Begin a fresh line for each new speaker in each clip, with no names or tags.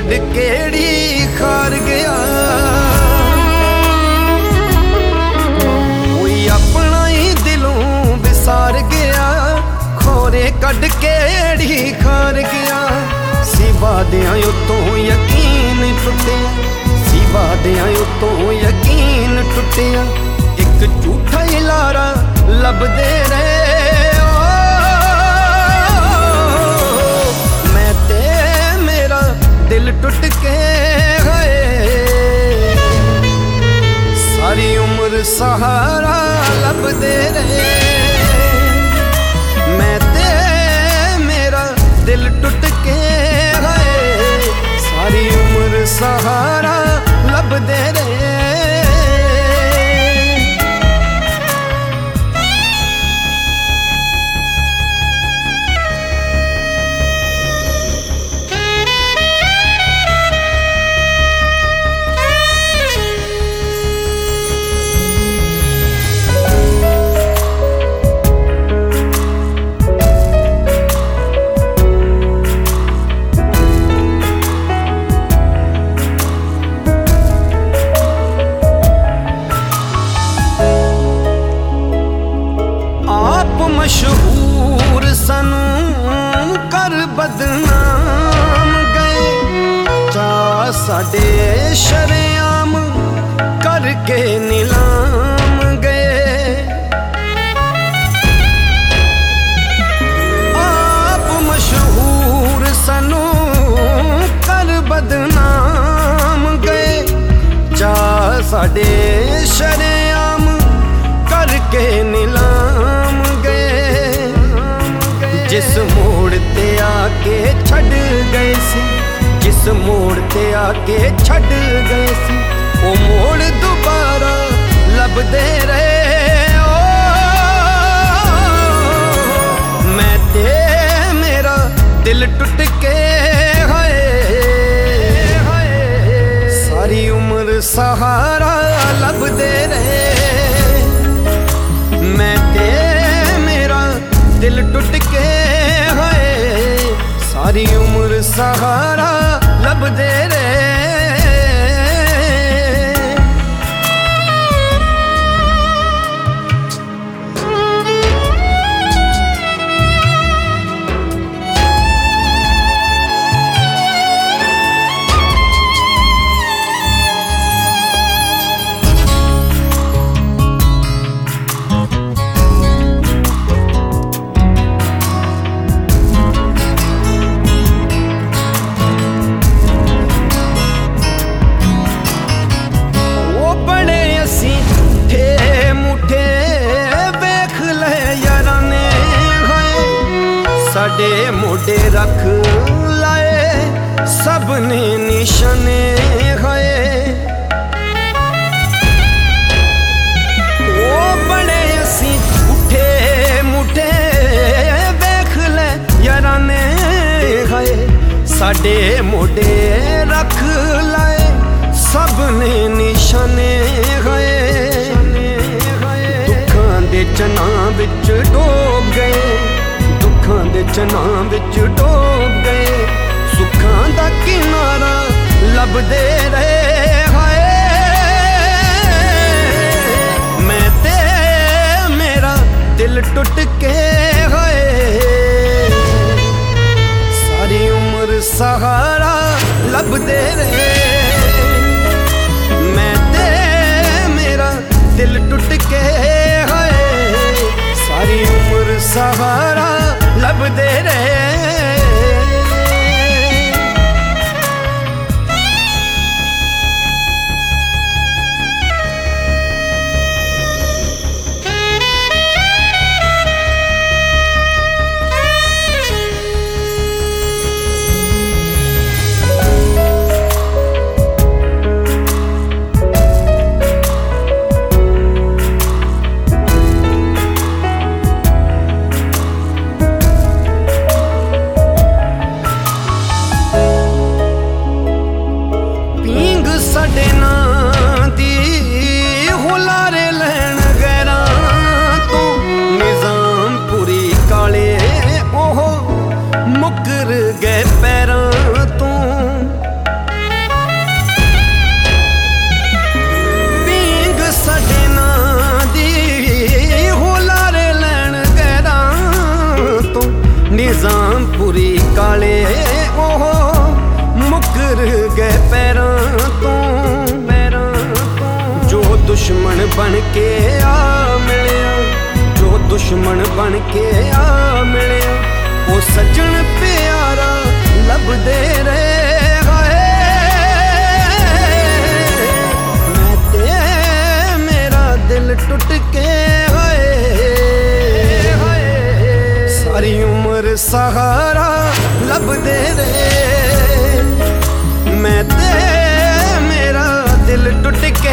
कड केड़ी खार गया। कोई अपना ही दिलों विसार गया, खोरे कड केड़ी खार गया। सिवा दियां उतों यकीन टुटिया, सिवा दियां उतों यकीन टुटिया। एक झूठा ही लारा लभदे रहे, मैं ते मेरा दिल टुट के गए। सारी उम्र सहारा लभदे रहे, मैं ते मेरा दिल टुट के गए। सारी उम्र सहारा लभदे रहे। मशहूर सनू कर बदनाम गए, चा साडे शरेआम करके नीलाम गए। आप मशहूर सनू कर बदनाम गए, चा साडे शरेआम करके नीलाम। जिस मोड़ ते आके छड़ गए सी, जिस मोड़ ते आके छड़ गए सी, वो मोड़ दोबारा लभदे रहे। ओ मैं ते मेरा दिल टुट के गए। सारी उम्र सहारा लभदे रहे, मैं ते मेरा दिल टुट के गए। सारी उम्र सहारा लभदे रहे। साडे मोढे रख लाए सबने निशाने गए। वो बड़े असी उठे मुठे देख ले याराने गए। साडे मोढे रख लाए सबने निशाने गए। दुखां दे चना विच डोब गए, दुखां दे चना विच डोब गए। सुखां दा किनारा लभदे रहे। हाय मैं ते मेरा दिल टुट के गए। सारी उम्र सहारा लभदे रहे। मैं ते मेरा दिल टुट के गए। सारी उम्र सहारा लभदे रहे। दुश्मन बन के आ मिलिया ओ सज्जन प्यारा लभदे रहे मैं ते मेरा दिल टुट के सारी उम्र सहारा लभदे रहे मैं ते मेरा दिल टुट के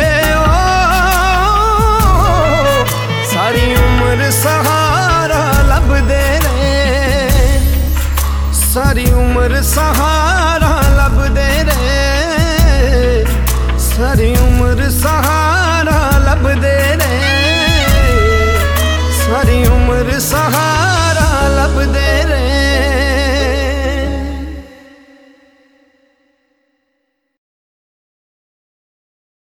सारी उम्र सहारा लभदे रहे सारी उम्र सहारा